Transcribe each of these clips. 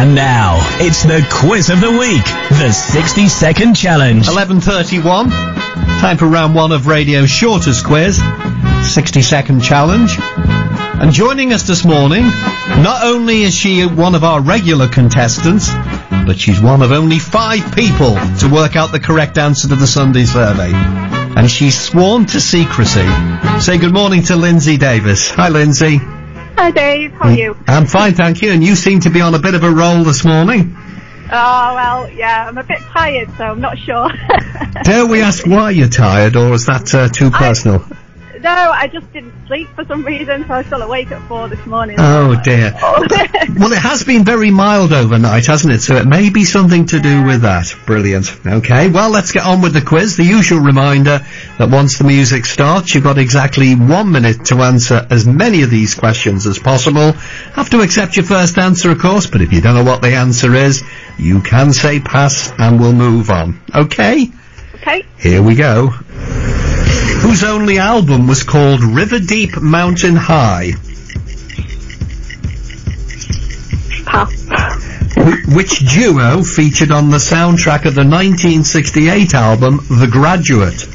And now, it's the quiz of the week, the 60-second challenge. 11:31, time for round one of radio's shortest quiz, 60-second challenge. And joining us this morning, not only is she one of our regular contestants, but she's one of only 5 people to work out the correct answer to the Sunday survey. And she's sworn to secrecy. Say good morning to Lindsay Davis. Hi, Lindsay. Hi, Dave. How are you? I'm fine, thank you. And you seem to be on a bit of a roll this morning. Oh, well, yeah, I'm a bit tired, so I'm not sure. Dare we ask why you're tired, or is that too personal? No, I just didn't sleep for some reason, so I was still awake at 4 this morning. Oh, dear. Well, it has been very mild overnight, hasn't it? So it may be something to do with that. Brilliant. Okay, well, let's get on with the quiz. The usual reminder that once the music starts, you've got exactly 1 minute to answer as many of these questions as possible. Have to accept your first answer, of course, but if you don't know what the answer is, you can say pass and we'll move on. Okay? Okay. Here we go. Whose only album was called River Deep Mountain High? Pass. Which duo featured on the soundtrack of the 1968 album The Graduate?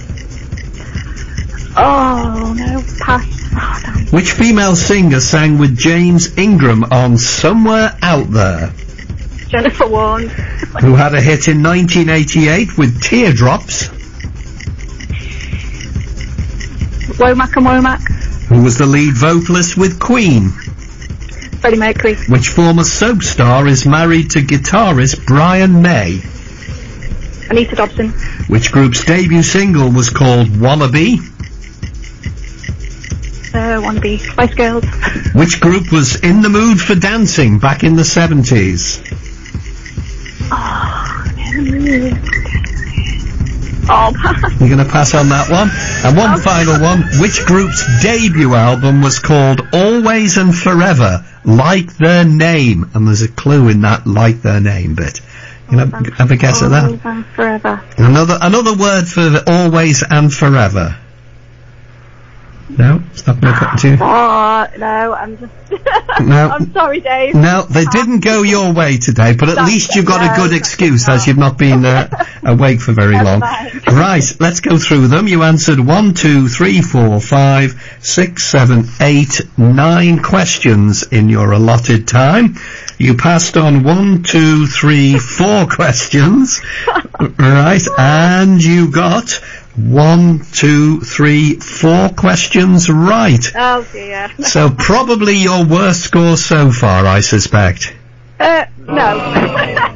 Oh, no, pass. Oh, damn. Which female singer sang with James Ingram on Somewhere Out There? Jennifer Warnes. Who had a hit in 1988 with Teardrops? Womack and Womack. Who was the lead vocalist with Queen? Freddie Mercury. Which former soap star is married to guitarist Brian May? Anita Dobson. Which group's debut single was called Wannabe? Wannabe. Spice Girls. Which group was in the mood for dancing back in the 70s? Oh, pass. You're going to pass on that one? And one final one. Which group's debut album was called Always and Forever, Like Their Name? And there's a clue in that like their name bit. You know, have a guess at that? Always and Forever. Another word for always and forever. No? It's not going to come to you? Oh, no, I'm just... No. I'm sorry, Dave. No, they didn't go your way today, but at least you've got a good excuse as you've not been awake for very long. Right, let's go through them. You answered 1, 2, 3, 4, 5, 6, 7, 8, 9 questions in your allotted time. You passed on 1, 2, 3, 4 questions. Right, and you got 1, 2, 3, 4 questions right. Oh, dear. So probably your worst score so far, I suspect. No.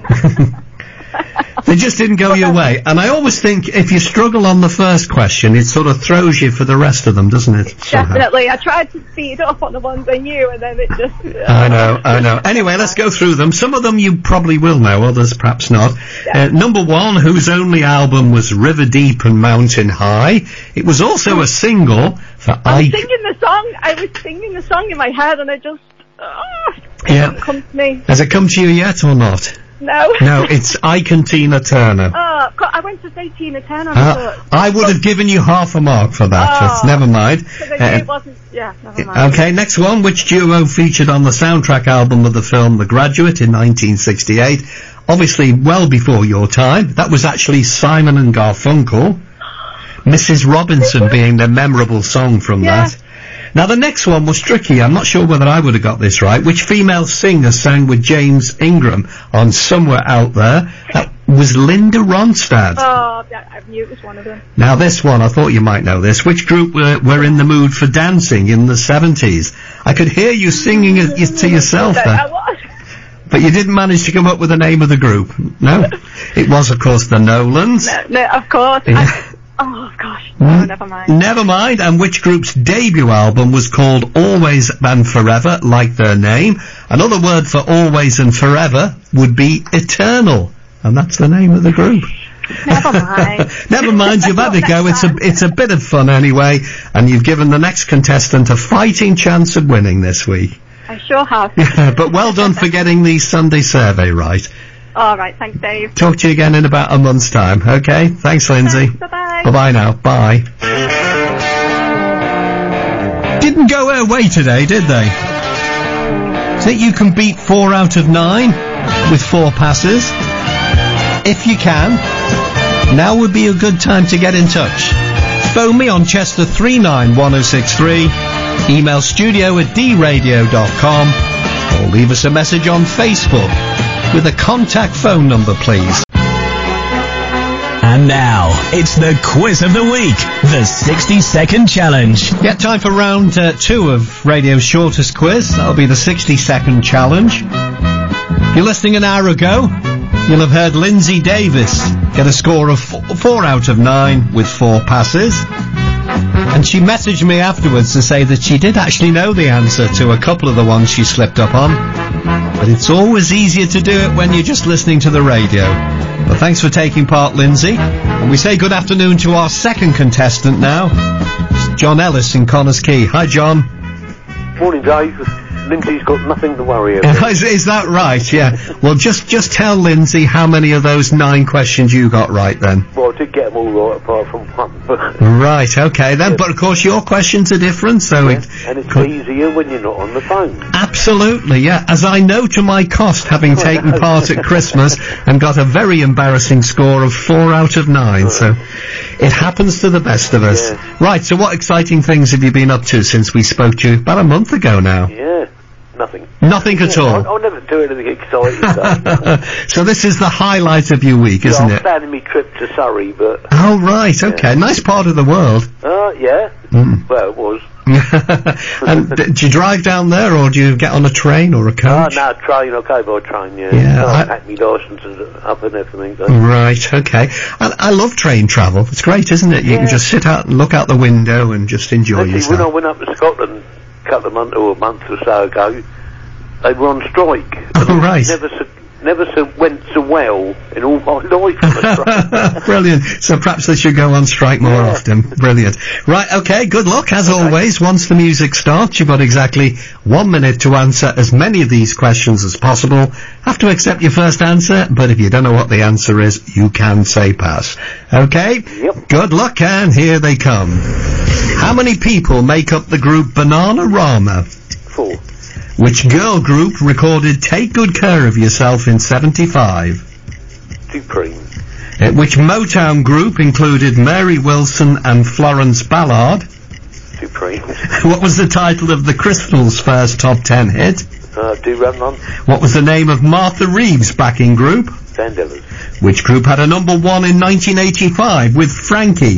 They just didn't go your way. And I always think if you struggle on the first question, it sort of throws you for the rest of them, doesn't it? Definitely. I tried to speed up on the ones I knew, and then it just... I know. Anyway, let's go through them. Some of them you probably will know, others perhaps not. Yeah. Number 1, whose only album was River Deep and Mountain High. It was also a single for I was singing the song in my head, and I just... it didn't come to me. Has it come to you yet or not? No. No, it's Ike and Tina Turner. Oh, God, I went to say Tina Turner. I would have given you half a mark for that, but never mind. Because I knew it wasn't... Yeah, never mind. Okay, next one. Which duo featured on the soundtrack album of the film The Graduate in 1968? Obviously, well before your time. That was actually Simon and Garfunkel. Mrs. Robinson being the memorable song from that. Now, the next one was tricky. I'm not sure whether I would have got this right. Which female singer sang with James Ingram on Somewhere Out There? That was Linda Ronstadt. Oh, I knew it was one of them. Now, this one, I thought you might know this. Which group were in the mood for dancing in the 70s? I could hear you singing it to yourself there. I was. But you didn't manage to come up with the name of the group. No? It was, of course, the Nolans. No, of course. Yeah. Oh, gosh. No, never mind. Never mind. And which group's debut album was called Always and Forever, like their name? Another word for always and forever would be eternal. And that's the name of the group. Never mind. Never mind, you've had a go. It's a bit of fun anyway. And you've given the next contestant a fighting chance of winning this week. I sure have. Yeah, but well done for getting the Sunday survey right. All right, thanks, Dave. Talk to you again in about a month's time, okay? Thanks, Lindsay. Thanks, bye-bye. Bye-bye now. Bye. Didn't go her way today, did they? Think you can beat 4 out of 9 with 4 passes? If you can, now would be a good time to get in touch. Phone me on Chester 391063, email studio@dradio.com, or leave us a message on Facebook with a contact phone number, please. And now, it's the quiz of the week, the 60-second challenge. Yeah, time for round 2 of radio's shortest quiz. That'll be the 60-second challenge. If you're listening an hour ago, you'll have heard Lindsay Davis get a score of 4 out of 9 with 4 passes. And she messaged me afterwards to say that she did actually know the answer to a couple of the ones she slipped up on. But it's always easier to do it when you're just listening to the radio. But thanks for taking part, Lindsay. And we say good afternoon to our second contestant now. It's John Ellis in Connors Quay. Hi, John. Morning, Dave. Lindsay's got nothing to worry about. Is that right? Yeah. Well, just tell Lindsay how many of those 9 questions you got right then. Well, I did get them all right apart from one. Right, okay then. Yeah. But of course your questions are different, so and it's easier when you're not on the phone. Absolutely, yeah. As I know to my cost, having taken part at Christmas and got a very embarrassing score of 4 out of 9. So it happens to the best of us. Yeah. Right, so what exciting things have you been up to since we spoke to you about a month ago now? Yeah. Nothing. Nothing at all? I'll never do anything exciting. So this is the highlight of your week, isn't it? I'm planning my trip to Surrey, but... Oh, right, okay. Nice part of the world. Yeah. Well, it was. And do you drive down there, or do you get on a train or a coach? No, train. I'll go by train, yeah. I pack my licences up and everything. So. Right, okay. I love train travel. It's great, isn't it? You can just sit out and look out the window and just enjoy yourself. When I went up to Scotland a couple of months or a month or so ago, they were on strike. Oh, right. Never went so well in all my life on a strike. Brilliant. So perhaps they should go on strike more often. Brilliant. Right, okay, good luck. As always, once the music starts, you've got exactly 1 minute to answer as many of these questions as possible. Have to accept your first answer, but if you don't know what the answer is, you can say pass. Okay? Yep. Good luck, and here they come. How many people make up the group Bananarama? 4. Which girl group recorded Take Good Care of Yourself in 75? Supreme. Which Motown group included Mary Wilson and Florence Ballard? Supreme. What was the title of the Crystals' first top 10 hit? Do Run Run. What was the name of Martha Reeves' backing group? Vandellas. Which group had a number 1 in 1985 with Frankie?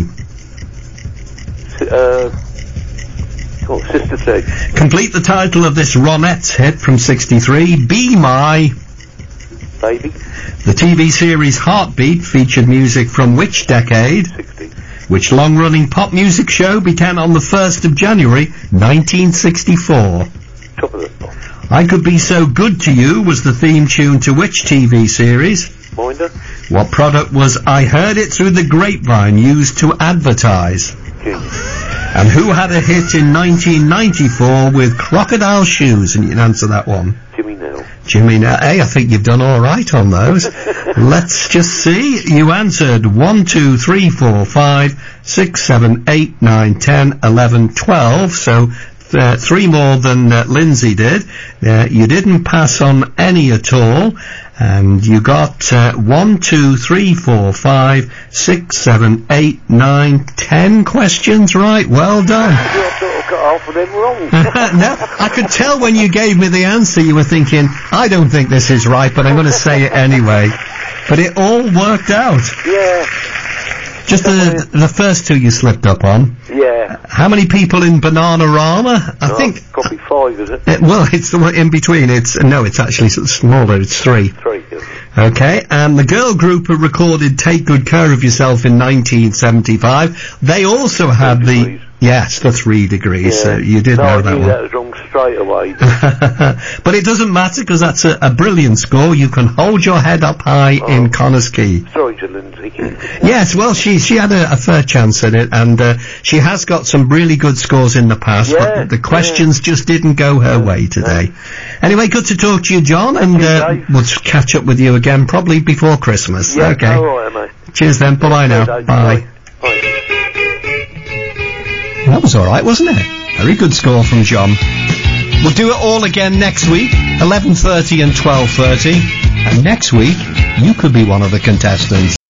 Sister Sledge. Complete the title of this Ronettes hit from 63, Be My... Baby. The TV series Heartbeat featured music from which decade? 60. Which long-running pop music show began on the 1st of January, 1964? Top of the pop. I Could Be So Good to You was the theme tune to which TV series? Minder. What product was I Heard It Through the Grapevine used to advertise? King. And who had a hit in 1994 with Crocodile Shoes? And you can answer that one. Jimmy Nail. Jimmy Nail. Hey, I think you've done all right on those. Let's just see. You answered 1, 2, 3, 4, 5, 6, 7, 8, 9, 10, 11, 12. So 3 more than Lindsay did. You didn't pass on any at all. And you got 1, 2, 3, 4, 5, 6, 7, 8, 9, 10 questions right. Well done. You sort of got half of them wrong. No, I could tell when you gave me the answer you were thinking, I don't think this is right, but I'm going to say it anyway. But it all worked out. Yeah. Just the first 2 you slipped up on. Yeah. How many people in Bananarama? I think... Probably 5, is it? Well, it's the one in between. It's actually smaller. It's 3. 3, yes. Okay, and the girl group who recorded Take Good Care of Yourself in 1975, they also had the... Yes, the 3 degrees, yeah. so you did know that one. That was wrong straight away. But it doesn't matter, because that's a brilliant score. You can hold your head up high in Connors Quay. Sorry to Lindsay. Yes, well, she had a fair chance at it, and she has got some really good scores in the past, but the questions just didn't go her way today. Anyway, good to talk to you, John, and we'll catch up with you again probably before Christmas. Yeah, okay. all right, mate. Cheers then. Bye-bye now. Bye. Bye. That was all right, wasn't it? Very good score from John. We'll do it all again next week, 11:30 and 12:30. And next week, you could be one of the contestants.